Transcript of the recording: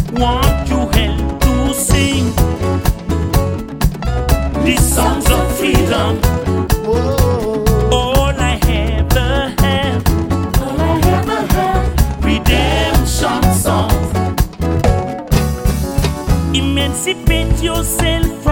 want you help to sing these songs of freedom. All I ever have, redemption songs. Emancipate yourself